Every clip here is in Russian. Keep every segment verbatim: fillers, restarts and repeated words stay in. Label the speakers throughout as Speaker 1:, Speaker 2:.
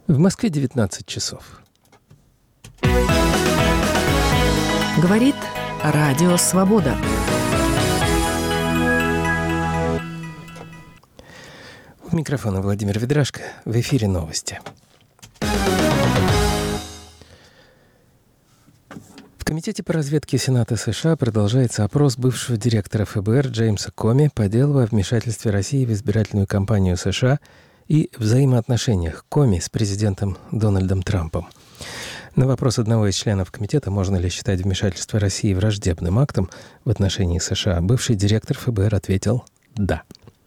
Speaker 1: В Москве девятнадцать часов.
Speaker 2: Говорит Радио Свобода.
Speaker 1: У микрофона Владимир Ведрашко. В эфире новости. В Комитете по разведке Сената США продолжается опрос бывшего директора эф бэ эр Джеймса Коми по делу о вмешательстве России в избирательную кампанию США и взаимоотношениях Коми с президентом Дональдом Трампом. На вопрос одного из членов комитета, можно ли считать вмешательство России враждебным актом в отношении США, бывший директор эф бэ эр ответил «да».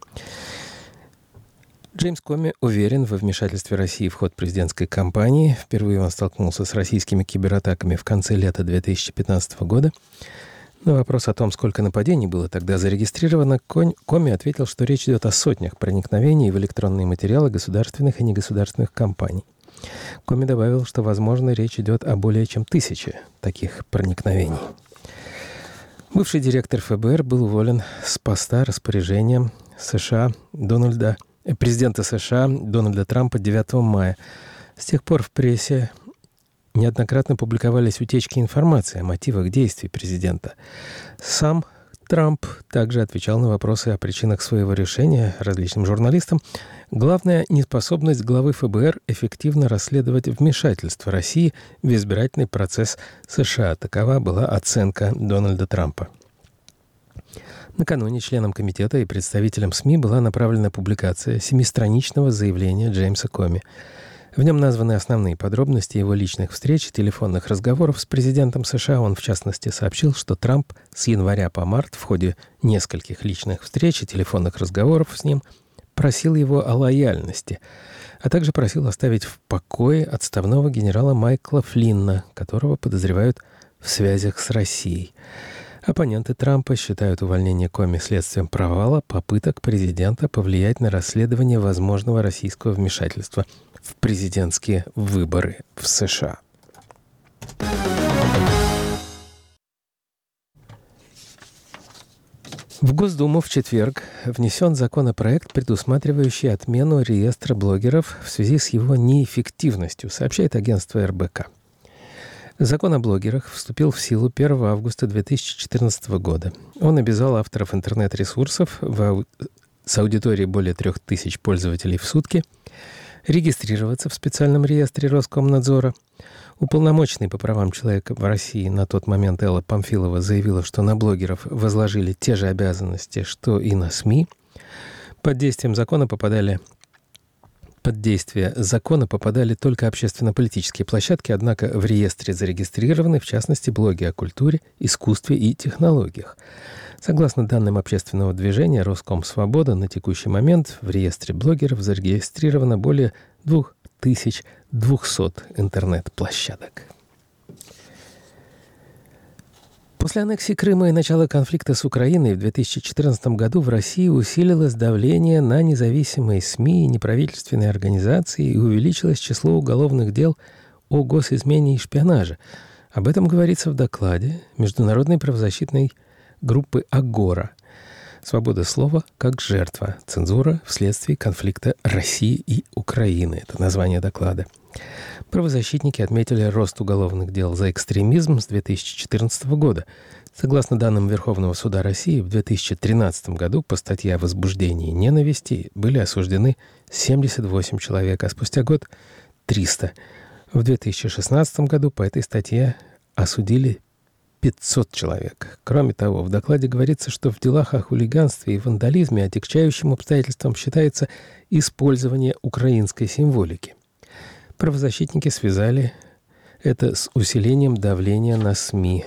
Speaker 1: Джеймс Коми уверен во вмешательстве России в ход президентской кампании. Впервые он столкнулся с российскими кибератаками в конце лета две тысячи пятнадцатого года. На вопрос о том, сколько нападений было тогда зарегистрировано, Коми ответил, что речь идет о сотнях проникновений в электронные материалы государственных и негосударственных компаний. Коми добавил, что, возможно, речь идет о более чем тысяче таких проникновений. Бывший директор эф бэ эр был уволен с поста распоряжением США Дональда, президента США Дональда Трампа девятого мая. С тех пор в прессе неоднократно публиковались утечки информации о мотивах действий президента. Сам Трамп также отвечал на вопросы о причинах своего решения различным журналистам. Главная неспособность главы эф бэ эр эффективно расследовать вмешательство России в избирательный процесс США. Такова была оценка Дональда Трампа. Накануне членам комитета и представителям СМИ была направлена публикация семистраничного заявления Джеймса Коми. В нем названы основные подробности его личных встреч и телефонных разговоров с президентом США. Он, в частности, сообщил, что Трамп с января по март в ходе нескольких личных встреч и телефонных разговоров с ним просил его о лояльности, а также просил оставить в покое отставного генерала Майкла Флинна, которого подозревают в связях с Россией. Оппоненты Трампа считают увольнение Коми следствием провала попыток президента повлиять на расследование возможного российского вмешательства в президентские выборы в США. В Госдуму в четверг внесен законопроект, предусматривающий отмену реестра блогеров в связи с его неэффективностью, сообщает агентство эр бэ ка. Закон о блогерах вступил в силу первого августа две тысячи четырнадцатого года. Он обязал авторов интернет-ресурсов в ау... с аудиторией более трех тысяч пользователей в сутки регистрироваться в специальном реестре Роскомнадзора. Уполномоченный по правам человека в России на тот момент Элла Памфилова заявила, что на блогеров возложили те же обязанности, что и на СМИ. Под действием закона попадали Под действие закона попадали только общественно-политические площадки, однако в реестре зарегистрированы, в частности, блоги о культуре, искусстве и технологиях. Согласно данным общественного движения «Роскомсвобода», на текущий момент в реестре блогеров зарегистрировано более две тысячи двести интернет-площадок. После аннексии Крыма и начала конфликта с Украиной в две тысячи четырнадцатом году в России усилилось давление на независимые СМИ и неправительственные организации и увеличилось число уголовных дел о госизмене и шпионаже. Об этом говорится в докладе международной правозащитной группы «Агора». Свобода слова как жертва. Цензура вследствие конфликта России и Украины. Это название доклада. Правозащитники отметили рост уголовных дел за экстремизм с две тысячи четырнадцатого года. Согласно данным Верховного суда России, в две тысячи тринадцатом году по статье о возбуждении ненависти были осуждены семьдесят восемь человек, а спустя год — триста. В две тысячи шестнадцатом году по этой статье осудили пятьсот человек. Кроме того, в докладе говорится, что в делах о хулиганстве и вандализме отягчающим обстоятельством считается использование украинской символики. Правозащитники связали это с усилением давления на СМИ.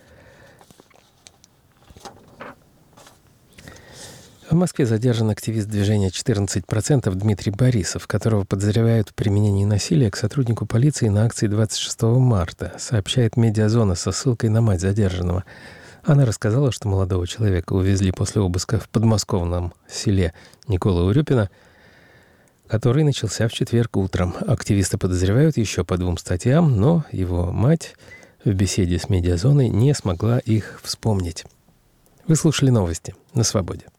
Speaker 1: В Москве задержан активист движения четырнадцать процентов Дмитрий Борисов, которого подозревают в применении насилия к сотруднику полиции на акции двадцать шестого марта, сообщает «Медиазона» со ссылкой на мать задержанного. Она рассказала, что молодого человека увезли после обыска в подмосковном селе Никола-Урюпино, который начался в четверг утром. Активиста подозревают еще по двум статьям, но его мать в беседе с «Медиазоной» не смогла их вспомнить. Вы слушали новости на «Свободе».